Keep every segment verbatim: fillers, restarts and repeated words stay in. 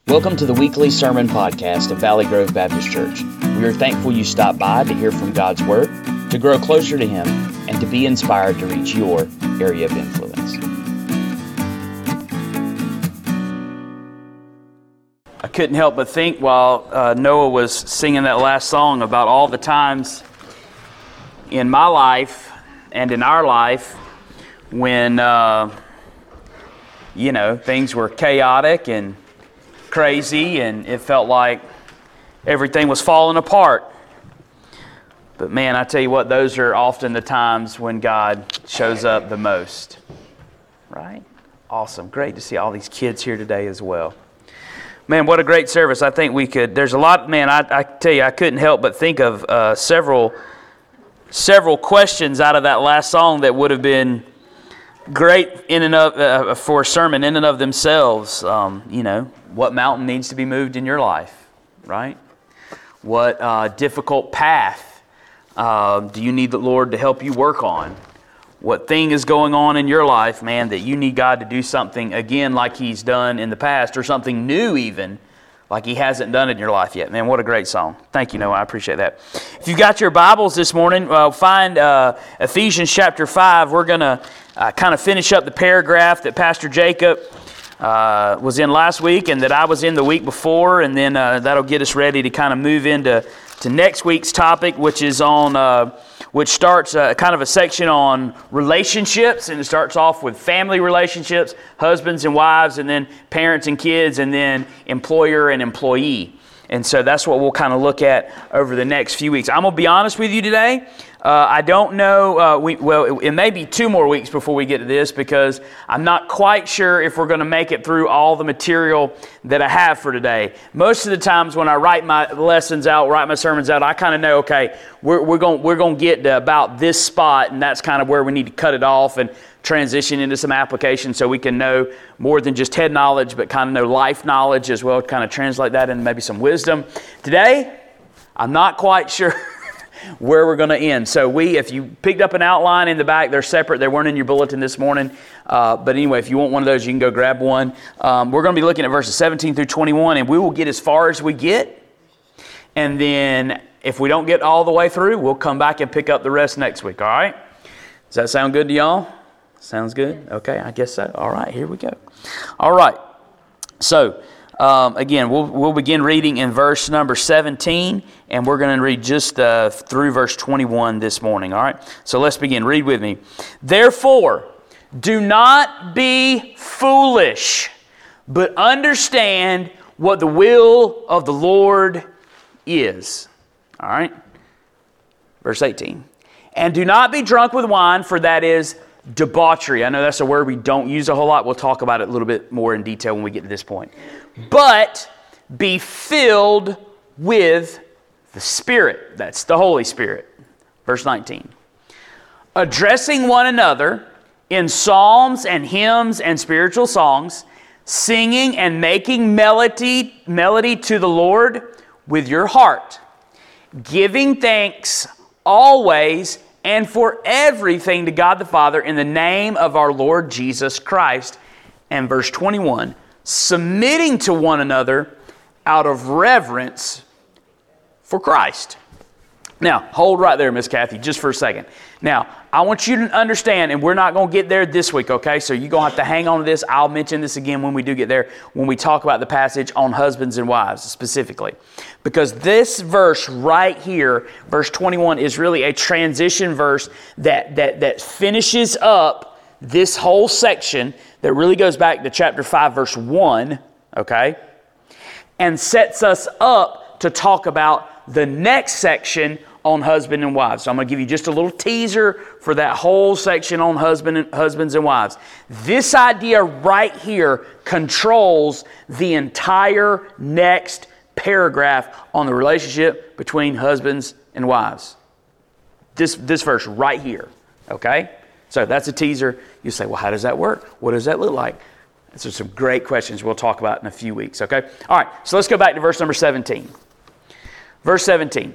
Welcome to the weekly sermon podcast of Valley Grove Baptist Church. We are thankful you stopped by to hear from God's Word, to grow closer to Him, and to be inspired to reach your area of influence. I couldn't help but think while uh, Noah was singing that last song about all the times in my life and in our life when, uh, you know, things were chaotic and crazy and it felt like everything was falling apart. But man, I tell you what, those are often the times when God shows up the most. Right? Awesome. Great to see all these kids here today as well. Man, what a great service. I think we could, there's a lot, man, I, I tell you, I couldn't help but think of uh, several, several questions out of that last song that would have been great in and of, uh, for a sermon in and of themselves. Um, you know, what mountain needs to be moved in your life, right? What uh, difficult path uh, do you need the Lord to help you work on? What thing is going on in your life, man, that you need God to do something again like He's done in the past, or something new even, like He hasn't done in your life yet. Man, what a great song. Thank you, Noah. I appreciate that. If you've got your Bibles this morning, uh, find uh, Ephesians chapter five. We're going to uh, kind of finish up the paragraph that Pastor Jacob uh, was in last week and that I was in the week before, and then uh, that'll get us ready to kind of move into to next week's topic, which is on, uh, which starts uh, kind of a section on relationships, and it starts off with family relationships, husbands and wives, and then parents and kids, and then employer and employee. And so that's what we'll kind of look at over the next few weeks. I'm going to be honest with you today. Uh, I don't know, uh, we, well, it, it may be two more weeks before we get to this, because I'm not quite sure if we're going to make it through all the material that I have for today. Most of the times when I write my lessons out, write my sermons out, I kind of know, okay, we're, we're going we're going to get to about this spot, and that's kind of where we need to cut it off and transition into some application so we can know more than just head knowledge, but kind of know life knowledge as well, to kind of translate that into maybe some wisdom. Today, I'm not quite sure where we're going to end. So we, if you picked up an outline in the back, they're separate. They weren't in your bulletin this morning. Uh, but anyway, if you want one of those, you can go grab one. Um, we're going to be looking at verses seventeen through twenty-one, and we will get as far as we get. And then if we don't get all the way through, we'll come back and pick up the rest next week. All right? Does that sound good to y'all? Sounds good? Okay, I guess so. All right, here we go. All right. So, Um, again, we'll we'll begin reading in verse number seventeen, and we're going to read just uh, through verse twenty-one this morning, all right? So let's begin. Read with me. Therefore, do not be foolish, but understand what the will of the Lord is. All right? Verse eighteen. And do not be drunk with wine, for that is debauchery. I know that's a word we don't use a whole lot. We'll talk about it a little bit more in detail when we get to this point. But be filled with the Spirit. That's the Holy Spirit. Verse nineteen. Addressing one another in psalms and hymns and spiritual songs, singing and making melody, melody to the Lord with your heart, giving thanks always and for everything to God the Father in the name of our Lord Jesus Christ. And verse twenty-one, submitting to one another out of reverence for Christ. Now, hold right there, Miss Kathy, just for a second. Now, I want you to understand, and we're not going to get there this week, okay? So you're going to have to hang on to this. I'll mention this again when we do get there, when we talk about the passage on husbands and wives specifically. Because this verse right here, verse twenty-one, is really a transition verse that, that, that finishes up this whole section that really goes back to chapter five, verse one, okay? And sets us up to talk about the next section on husband and wives. So I'm going to give you just a little teaser for that whole section on husband and, husbands and wives. This idea right here controls the entire next paragraph on the relationship between husbands and wives. This, this verse right here, okay? So that's a teaser. You say, well, how does that work? What does that look like? These are some great questions we'll talk about in a few weeks, okay? All right, so let's go back to verse number seventeen. Verse seventeen.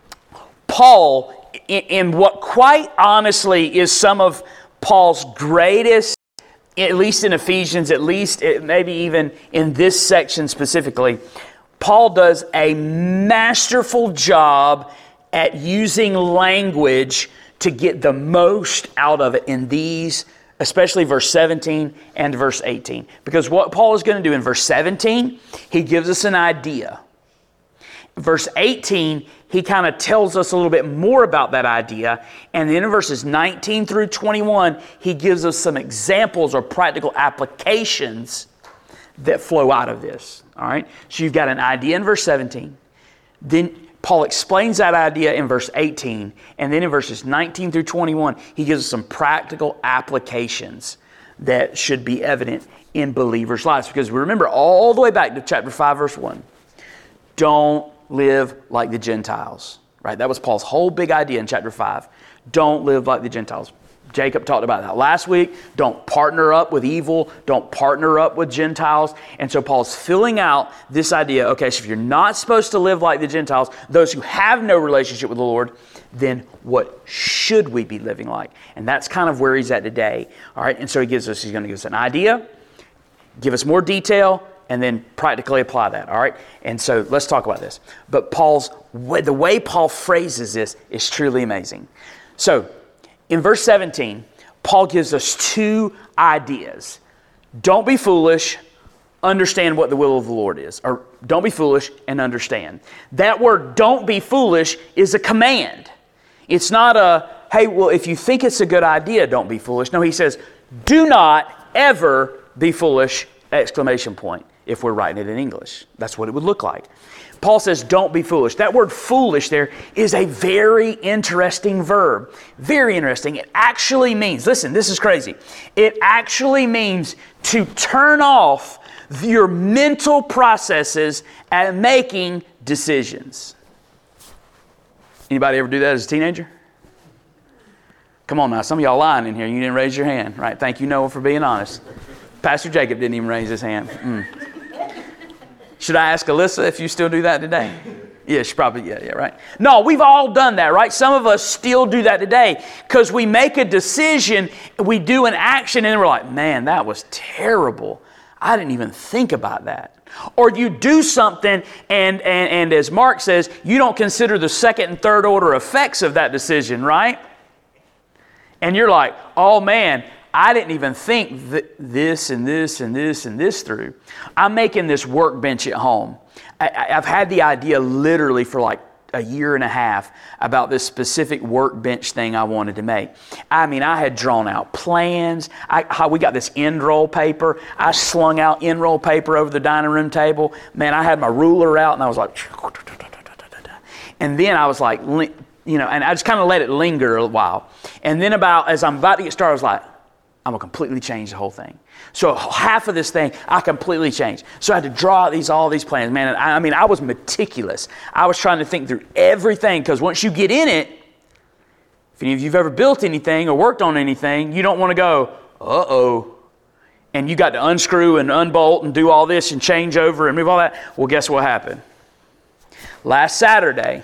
Paul, in, in what quite honestly is some of Paul's greatest at least in Ephesians, at least maybe even in this section specifically, Paul does a masterful job at using language to get the most out of it in these, especially verse seventeen and verse eighteen. Because what Paul is going to do in verse seventeen, he gives us an idea. Verse eighteen, he kind of tells us a little bit more about that idea. And then in verses nineteen through twenty-one, he gives us some examples or practical applications that flow out of this. All right? So you've got an idea in verse seventeen. Then Paul explains that idea in verse eighteen. And then in verses nineteen through twenty-one, he gives us some practical applications that should be evident in believers' lives. Because we remember all the way back to chapter five, verse one. Don't live like the Gentiles. Right? That was Paul's whole big idea in chapter five. Don't live like the Gentiles. Jacob talked about that last week. Don't partner up with evil. Don't partner up with Gentiles. And so Paul's filling out this idea, okay, so if you're not supposed to live like the Gentiles, those who have no relationship with the Lord, then what should we be living like? And that's kind of where he's at today. All right, and so he gives us, he's going to give us an idea, give us more detail, and then practically apply that, all right? And so let's talk about this. But Paul's, the way Paul phrases this is truly amazing. So, in verse seventeen, Paul gives us two ideas. Don't be foolish, understand what the will of the Lord is. Or don't be foolish and understand. That word, don't be foolish, is a command. It's not a, hey, well, if you think it's a good idea, don't be foolish. No, he says, do not ever be foolish, exclamation point, if we're writing it in English. That's what it would look like. Paul says, don't be foolish. That word foolish there is a very interesting verb. Very interesting. It actually means, listen, this is crazy. It actually means to turn off your mental processes and making decisions. Anybody ever do that as a teenager? Come on now, some of y'all lying in here. You didn't raise your hand, right? Thank you, Noah, for being honest. Pastor Jacob didn't even raise his hand. Mm. Should I ask Alyssa if you still do that today? Yeah, she probably, yeah, yeah, right. No, we've all done that, right? Some of us still do that today because we make a decision, we do an action, and we're like, man, that was terrible. I didn't even think about that. Or you do something, and, and, and as Mark says, you don't consider the second and third order effects of that decision, right? And you're like, oh man, I didn't even think th- this and this and this and this through. I'm making this workbench at home. I, I've had the idea literally for like a year and a half about this specific workbench thing I wanted to make. I mean, I had drawn out plans. I, how we got this end roll paper. I slung out end roll paper over the dining room table. Man, I had my ruler out and I was like, and then I was like, you know, and I just kind of let it linger a while. And then about, as I'm about to get started, I was like, I'm going to completely change the whole thing. So half of this thing, I completely changed. So I had to draw out these all these plans. Man, I, I mean, I was meticulous. I was trying to think through everything because once you get in it, if any of you have ever built anything or worked on anything, you don't want to go, uh-oh. And you got to unscrew and unbolt and do all this and change over and move all that. Well, guess what happened? Last Saturday,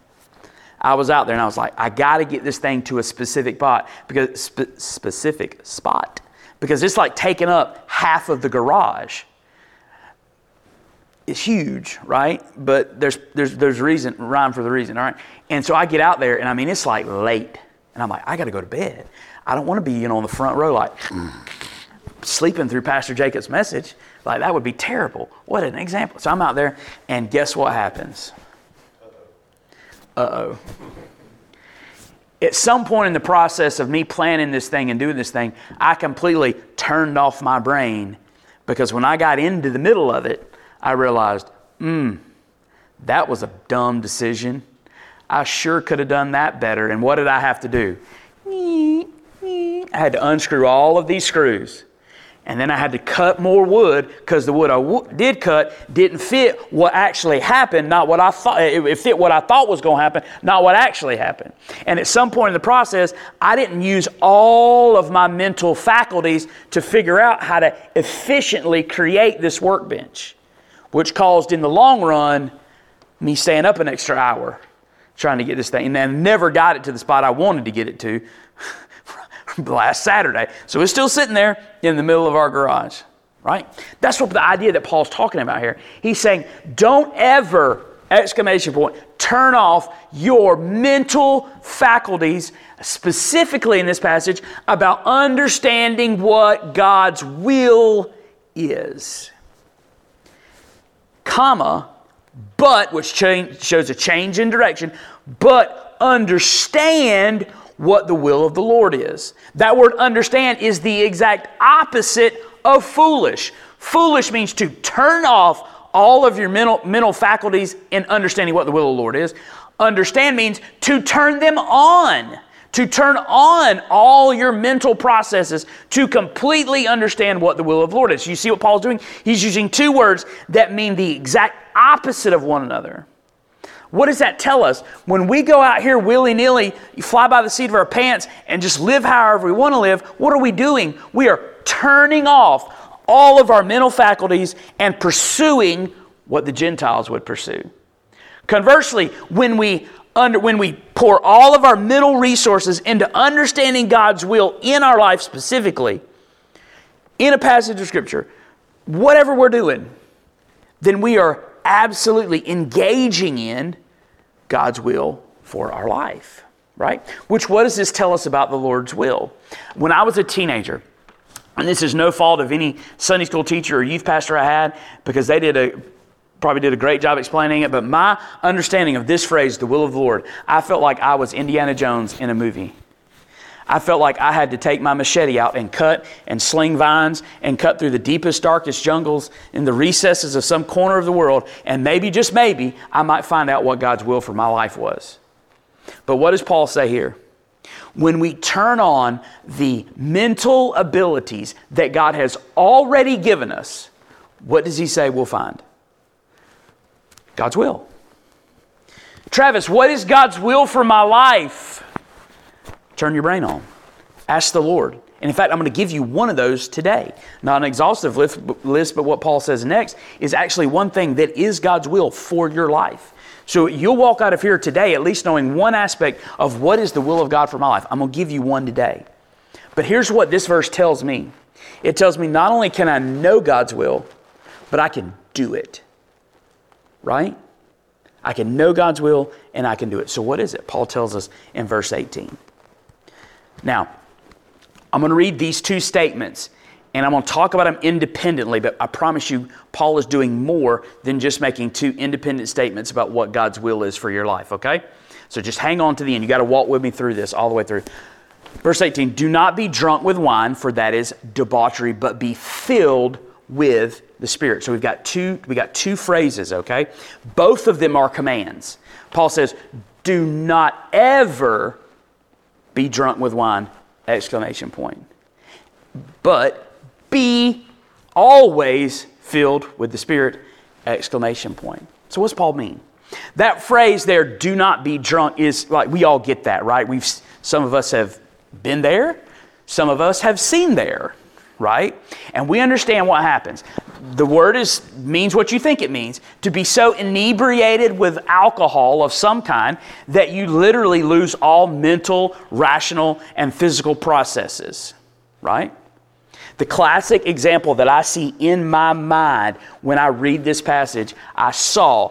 I was out there and I was like, I got to get this thing to a specific spot because spe- specific spot because it's like taking up half of the garage. It's huge, right? But there's there's there's reason rhyme for the reason, all right? And so I get out there and I mean it's like late and I'm like, I got to go to bed. I don't want to be, you know, on the front row like sleeping through Pastor Jacob's message. Like that would be terrible. What an example. So I'm out there and guess what happens? Uh-oh. At some point in the process of me planning this thing and doing this thing, I completely turned off my brain because when I got into the middle of it, I realized, hmm, that was a dumb decision. I sure could have done that better. And what did I have to do? I had to unscrew all of these screws. And then I had to cut more wood because the wood I w- did cut didn't fit what actually happened, not what I thought. It fit what I thought was going to happen, not what actually happened. And at some point in the process, I didn't use all of my mental faculties to figure out how to efficiently create this workbench, which caused in the long run me staying up an extra hour trying to get this thing. And I never got it to the spot I wanted to get it to last Saturday. So it's still sitting there in the middle of our garage, right? That's what the idea that Paul's talking about here. He's saying, don't ever, exclamation point, turn off your mental faculties, specifically in this passage, about understanding what God's will is. Comma, but, which change, shows a change in direction, but understand what the will of the Lord is. That word understand is the exact opposite of foolish. Foolish means to turn off all of your mental, mental faculties in understanding what the will of the Lord is. Understand means to turn them on. To turn on all your mental processes to completely understand what the will of the Lord is. You see what Paul's doing? He's using two words that mean the exact opposite of one another. What does that tell us? When we go out here willy-nilly, you fly by the seat of our pants and just live however we want to live, what are we doing? We are turning off all of our mental faculties and pursuing what the Gentiles would pursue. Conversely, when we under when we pour all of our mental resources into understanding God's will in our life specifically, in a passage of Scripture, whatever we're doing, then we are absolutely engaging in God's will for our life, right? Which, what does this tell us about the Lord's will? When I was a teenager, and this is no fault of any Sunday school teacher or youth pastor I had, because they did a probably did a great job explaining it, but my understanding of this phrase, the will of the Lord, I felt like I was Indiana Jones in a movie. I felt like I had to take my machete out and cut and sling vines and cut through the deepest, darkest jungles in the recesses of some corner of the world, and maybe, just maybe, I might find out what God's will for my life was. But what does Paul say here? When we turn on the mental abilities that God has already given us, what does he say we'll find? God's will. Travis, what is God's will for my life? Turn your brain on. Ask the Lord. And in fact, I'm going to give you one of those today. Not an exhaustive list, but what Paul says next is actually one thing that is God's will for your life. So you'll walk out of here today at least knowing one aspect of what is the will of God for my life. I'm going to give you one today. But here's what this verse tells me. It tells me not only can I know God's will, but I can do it. Right? I can know God's will and I can do it. So what is it? Paul tells us in verse eighteen. Now, I'm going to read these two statements and I'm going to talk about them independently, but I promise you Paul is doing more than just making two independent statements about what God's will is for your life, okay? So just hang on to the end. You got to walk with me through this all the way through. Verse eighteen, do not be drunk with wine, for that is debauchery, but be filled with the Spirit. So we've got two, we got two phrases, okay? Both of them are commands. Paul says, do not ever be drunk with wine, exclamation point. But be always filled with the Spirit, exclamation point. So what's Paul mean? That phrase there, do not be drunk, is like, we all get that, right? We've, some of us have been there. Some of us have seen there. Right? And we understand what happens. The word is means what you think it means. To be so inebriated with alcohol of some kind that you literally lose all mental, rational, and physical processes. Right? The classic example that I see in my mind when I read this passage, I saw,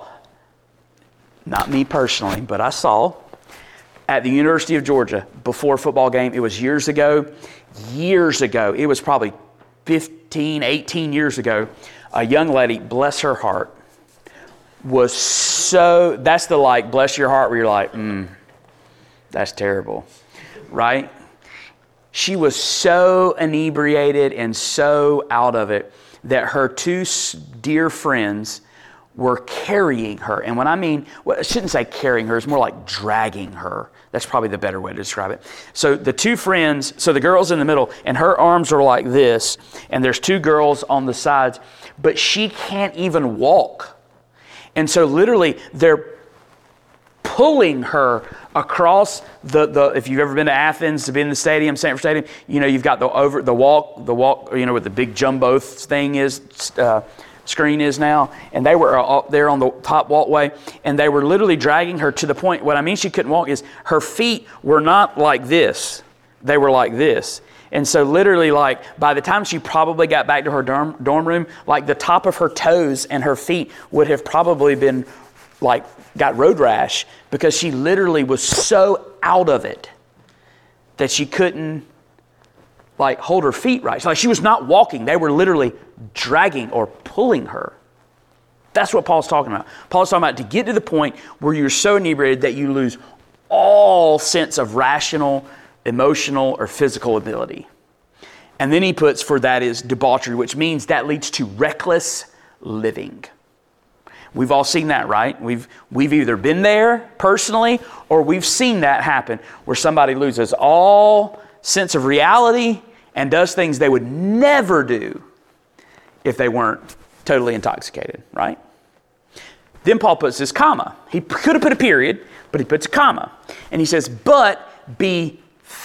not me personally, but I saw at the University of Georgia before a football game. It was years ago. Years ago, it was probably fifteen, eighteen years ago, a young lady, bless her heart, was so, that's the like, bless your heart, where you're like, mm, that's terrible, right? She was so inebriated and so out of it that her two dear friends were carrying her. And when I mean, well, I shouldn't say carrying her, it's more like dragging her. That's probably the better way to describe it. So the two friends, so the girl's in the middle, and her arms are like this, and there's two girls on the sides, but she can't even walk. And so literally, they're pulling her across the, the if you've ever been to Athens, to be in the stadium, Sanford Stadium, you know, you've got the over the walk, the walk, you know, with the big jumbo thing is, uh, screen is now, and they were up there on the top walkway, and they were literally dragging her to the point, what I mean she couldn't walk is her feet were not like this. they were like this. And so literally, like, by the time she probably got back to her dorm, dorm room, like the top of her toes and her feet would have probably been, like, got road rash because she literally was so out of it that she couldn't, like, hold her feet right. So, like, she was not walking. They were literally dragging or pulling her. That's what Paul's talking about. Paul's talking about to get to the point where you're so inebriated that you lose all sense of rational, emotional, or physical ability. And then he puts, for that is debauchery, which means that leads to reckless living. We've all seen that, right? We've we've either been there personally or we've seen that happen where somebody loses all sense of reality and does things they would never do if they weren't totally intoxicated, right? Then Paul puts this comma. He could have put a period, but he puts a comma. And he says, but be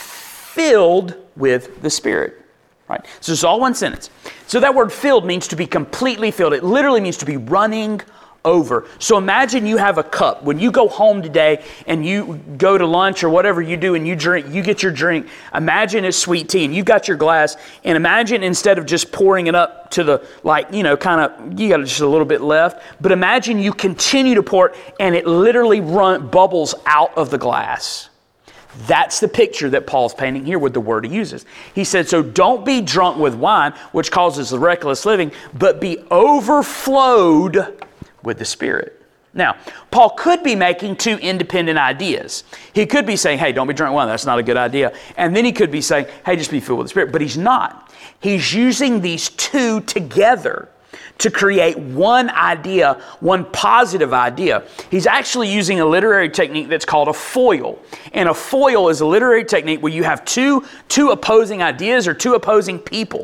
filled with the Spirit. Right? So it's all one sentence. So that word filled means to be completely filled. It literally means to be running over. So imagine you have a cup. When you go home today and you go to lunch or whatever you do and you drink, you get your drink. Imagine it's sweet tea and you've got your glass. And imagine instead of just pouring it up to the, like, you know, kind of, you got just a little bit left. But imagine you continue to pour it and it literally run, bubbles out of the glass. That's the picture that Paul's painting here with the word he uses. He said, so don't be drunk with wine, which causes reckless living, but be overflowed with the Spirit. Now, Paul could be making two independent ideas. He could be saying, hey, don't be drunk with wine. That's not a good idea. And then he could be saying, hey, just be filled with the Spirit. But he's not. He's using these two together to create one idea, one positive idea. He's actually using a literary technique that's called a foil. And a foil is a literary technique where you have two, two opposing ideas or two opposing people.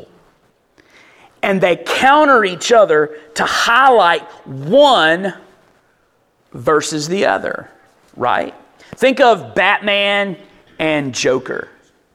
And they counter each other to highlight one versus the other, right? Think of Batman and Joker.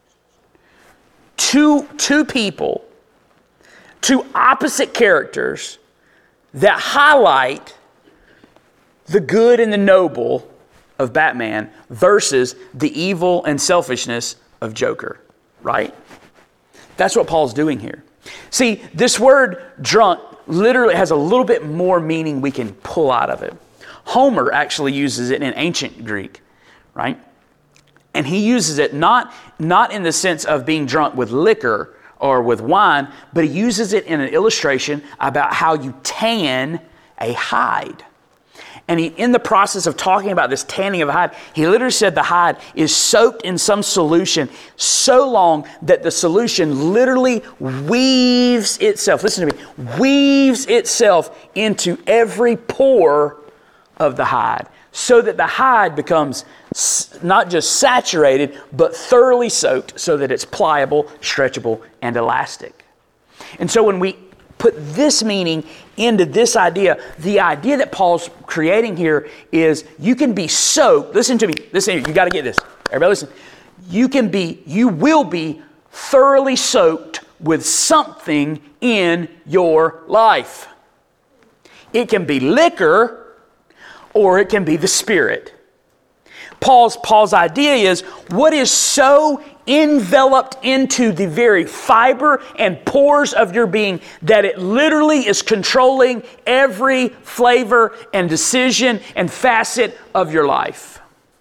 Two, two people, two opposite characters that highlight the good and the noble of Batman versus the evil and selfishness of Joker, right? That's what Paul's doing here. See, this word drunk literally has a little bit more meaning we can pull out of it. Homer actually uses it in ancient Greek, right? And he uses it not, not in the sense of being drunk with liquor or with wine, but he uses it in an illustration about how you tan a hide. And he, in the process of talking about this tanning of a hide, he literally said the hide is soaked in some solution so long that the solution literally weaves itself, listen to me, weaves itself into every pore of the hide, so that the hide becomes not just saturated, but thoroughly soaked so that it's pliable, stretchable, and elastic. And so when we put this meaning into this idea, the idea that Paul's creating here is you can be soaked. Listen to me. Listen, you got to get this. Everybody listen. You can be, you will be thoroughly soaked with something in your life. It can be liquor or it can be the Spirit. Paul's, Paul's idea is what is so enveloped into the very fiber and pores of your being that it literally is controlling every flavor and decision and facet of your life.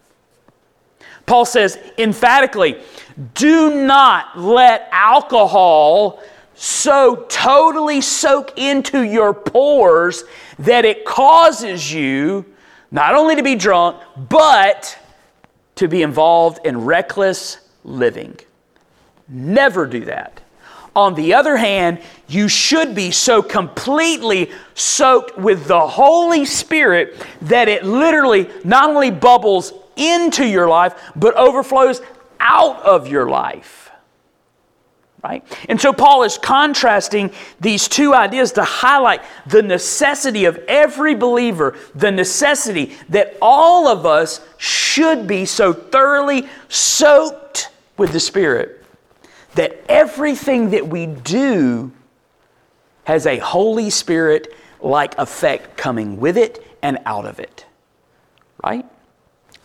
Paul says emphatically, do not let alcohol so totally soak into your pores that it causes you not only to be drunk, but to be involved in reckless living. Never do that. On the other hand, you should be so completely soaked with the Holy Spirit that it literally not only bubbles into your life, but overflows out of your life. Right? And so Paul is contrasting these two ideas to highlight the necessity of every believer, the necessity that all of us should be so thoroughly soaked with the Spirit that everything that we do has a Holy Spirit-like effect coming with it and out of it. Right?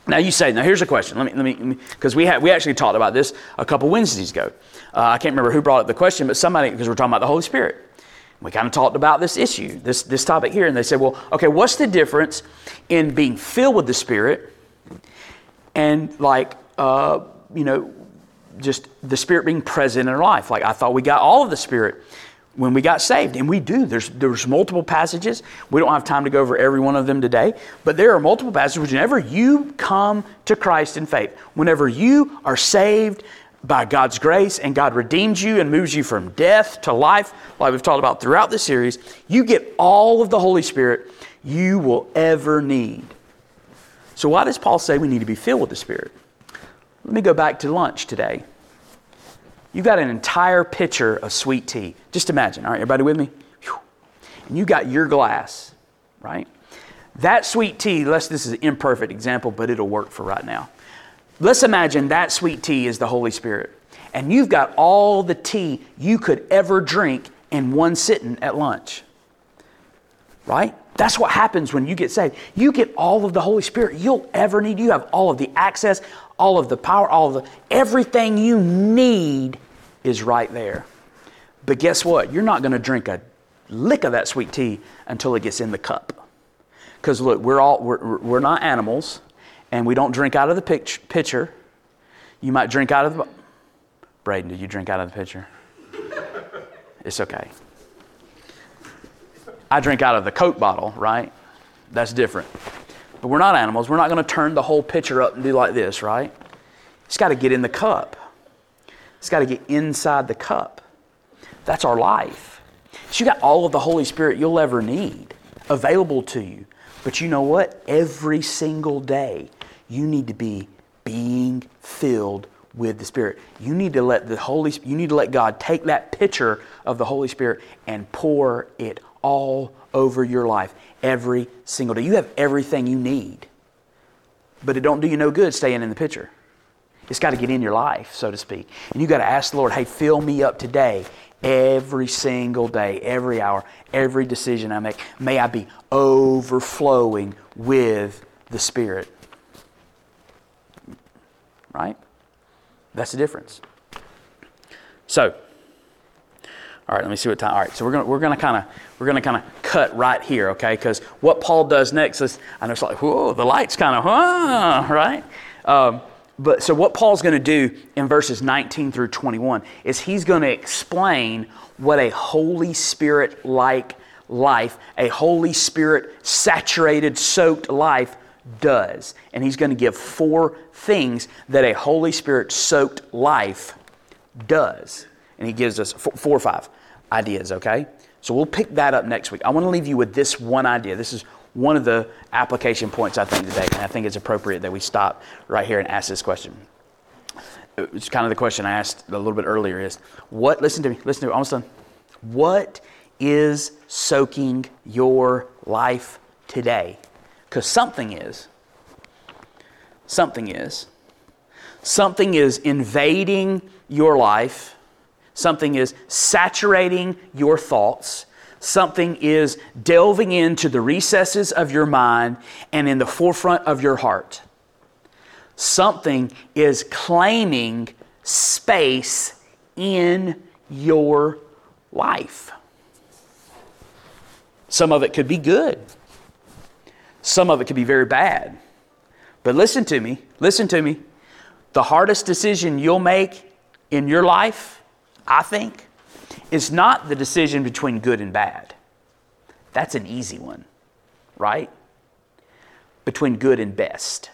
Now you say, now here's a question. Let me, let me, because we had we actually talked about this a couple Wednesdays ago. Uh, I can't remember who brought up the question, but somebody, because we're talking about the Holy Spirit. We kind of talked about this issue, this this topic here, and they said, well, okay, what's the difference in being filled with the Spirit and like, uh, you know, just the Spirit being present in our life? Like I thought we got all of the Spirit when we got saved, and we do. There's there's multiple passages. We don't have time to go over every one of them today, but there are multiple passages. Whenever you come to Christ in faith, whenever you are saved by God's grace and God redeems you and moves you from death to life, like we've talked about throughout the series, you get all of the Holy Spirit you will ever need. So why does Paul say we need to be filled with the Spirit? Let me go back to lunch today. You got an entire pitcher of sweet tea. Just imagine, all right, everybody with me? Whew. And you got your glass, right? That sweet tea, let's, this is an imperfect example, but it'll work for right now. Let's imagine that sweet tea is the Holy Spirit. And you've got all the tea you could ever drink in one sitting at lunch. Right? That's what happens when you get saved. You get all of the Holy Spirit you'll ever need. You have all of the access, all of the power, all of the, everything you need is right there. But guess what? You're not going to drink a lick of that sweet tea until it gets in the cup. Because look, we're all we're, we're not animals, and we don't drink out of the pitcher. You might drink out of the... Braden, did you drink out of the pitcher? It's okay. I drink out of the Coke bottle, right? That's different. But we're not animals. We're not going to turn the whole pitcher up and do like this, right? It's got to get in the cup. It's got to get inside the cup. That's our life. So you got all of the Holy Spirit you'll ever need available to you. But you know what? Every single day, you need to be being filled with the Spirit. You need to let the Holy, you need to let God take that pitcher of the Holy Spirit and pour it all over your life every single day. You have everything you need, but it don't do you no good staying in the pitcher. It's got to get in your life, so to speak. And you got to ask the Lord, hey, fill me up today, every single day, every hour, every decision I make. May I be overflowing with the Spirit. Right? That's the difference. So, all right, let me see what time. All right, so we're gonna we're gonna kind of we're gonna kind of cut right here, okay? Because what Paul does next is, I know it's like, whoa, the light's kind of, huh, right? Um, but so what Paul's going to do in verses nineteen through twenty-one is he's going to explain what a Holy Spirit-like life, a Holy Spirit saturated, soaked life does. And he's going to give four things that a Holy Spirit soaked life does. And he gives us four or five ideas, okay? So we'll pick that up next week. I want to leave you with this one idea. This is one of the application points, I think, today. And I think it's appropriate that we stop right here and ask this question. It's kind of the question I asked a little bit earlier is, what, listen to me, listen to me, almost done. What is soaking your life today? Because something is. Something is. Something is invading your life. Something is saturating your thoughts. Something is delving into the recesses of your mind and in the forefront of your heart. Something is claiming space in your life. Some of it could be good. Some of it could be very bad. But listen to me, listen to me. The hardest decision you'll make in your life, I think, is not the decision between good and bad. That's an easy one, right? Between good and best.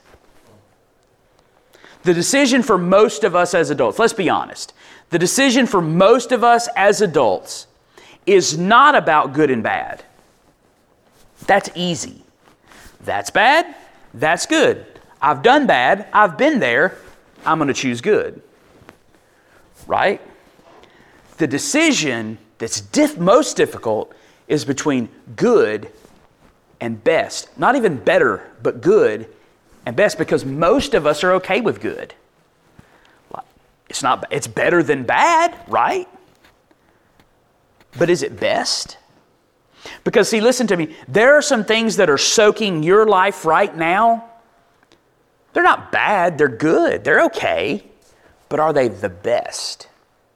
The decision for most of us as adults, let's be honest, the decision for most of us as adults is not about good and bad. That's easy. That's bad, that's good. I've done bad, I've been there, I'm going to choose good. Right? The decision that's diff- most difficult is between good and best. Not even better, but good and best, because most of us are okay with good. It's not. It's better than bad, right? But is it best? Because see, listen to me. There are some things that are soaking your life right now They're not bad, they're good, they're okay, but are they the best?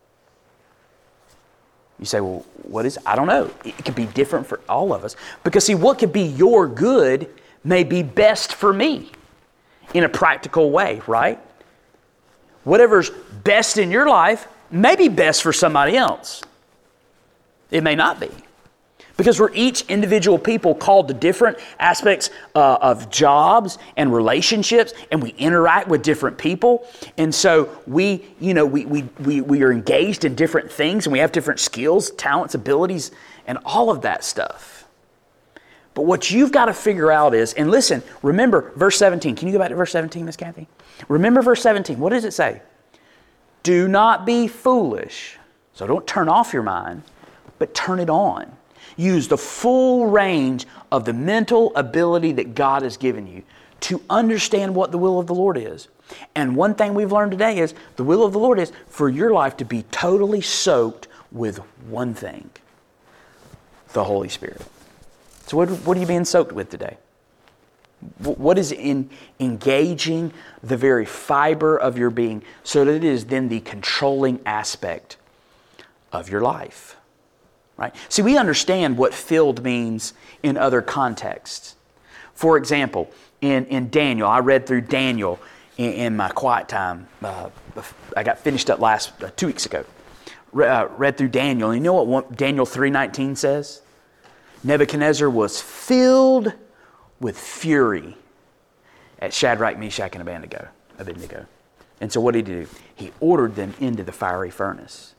You say, well, what is, I don't know. It could be different for all of us. Because see, what could be your good may be best for me in a practical way, right? Whatever's best in your life may be best for somebody else. It may not be. Because we're each individual people called to different aspects uh, of jobs and relationships, and we interact with different people. And so we, you know, we, we, we, we are engaged in different things, and we have different skills, talents, abilities, and all of that stuff. But what you've got to figure out is, and listen, remember verse seventeen. Can you go back to verse seventeen, Miss Kathy? Remember verse seventeen. What does it say? Do not be foolish. So don't turn off your mind, but turn it on. Use the full range of the mental ability that God has given you to understand what the will of the Lord is. And one thing we've learned today is the will of the Lord is for your life to be totally soaked with one thing, the Holy Spirit. So what, what are you being soaked with today? What is in engaging the very fiber of your being so that it is then the controlling aspect of your life? Right? See, we understand what filled means in other contexts. For example, in, in Daniel, I read through Daniel in, in my quiet time. Uh, I got finished up last uh, two weeks ago. Re, uh, read through Daniel. And you know what one, Daniel three nineteen says? Nebuchadnezzar was filled with fury at Shadrach, Meshach, and Abednego. Abednego. And so what did he do? He ordered them into the fiery furnace.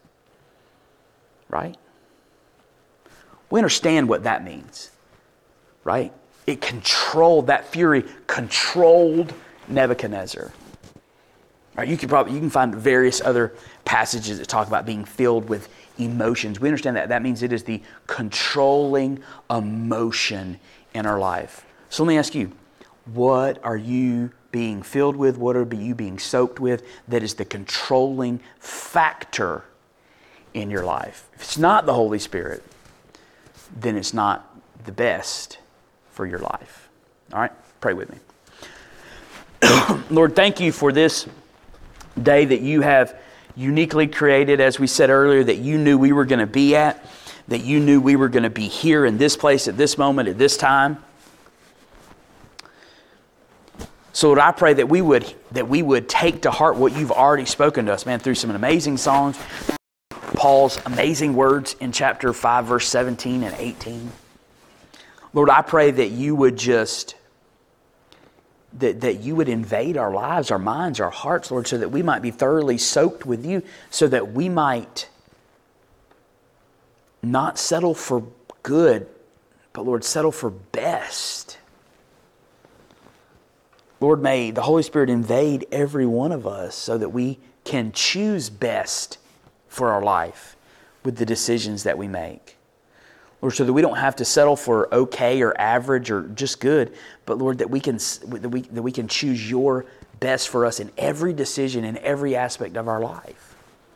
Right? We understand what that means, right? It controlled, that fury controlled Nebuchadnezzar. Right? You can probably you can find various other passages that talk about being filled with emotions. We understand that that means it is the controlling emotion in our life. So let me ask you, what are you being filled with? What are you being soaked with that is the controlling factor in your life? If it's not the Holy Spirit, then it's not the best for your life. All right? Pray with me. Lord, thank you for this day that you have uniquely created, as we said earlier, that you knew we were going to be at, that you knew we were going to be here in this place at this moment, at this time. So Lord, I pray that we would that we would take to heart what you've already spoken to us, man, through some amazing songs, Paul's amazing words in chapter five, verse seventeen and eighteen. Lord, I pray that you would just, that, that you would invade our lives, our minds, our hearts, Lord, so that we might be thoroughly soaked with you, so that we might not settle for good, but Lord, settle for best. Lord, may the Holy Spirit invade every one of us so that we can choose best for our life with the decisions that we make. Lord, so that we don't have to settle for okay or average or just good, but Lord, that we can that we, that we can choose your best for us in every decision, in every aspect of our life.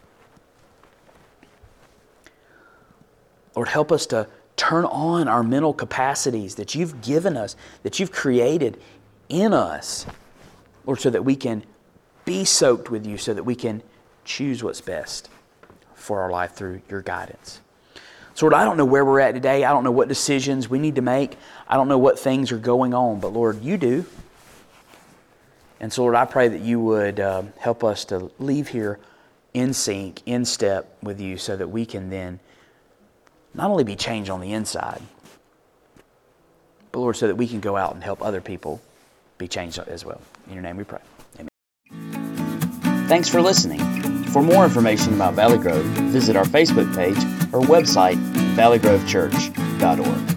Lord, help us to turn on our mental capacities that you've given us, that you've created in us, Lord, so that we can be soaked with you, so that we can choose what's best for our life through your guidance. So Lord, I don't know where we're at today. I don't know what decisions we need to make. I don't know what things are going on, but Lord, you do. And so Lord, I pray that you would uh, help us to leave here in sync, in step with you, so that we can then not only be changed on the inside, but Lord, so that we can go out and help other people be changed as well. In your name we pray. Amen. Thanks for listening. For more information about Valley Grove, visit our Facebook page or website, valley grove church dot org.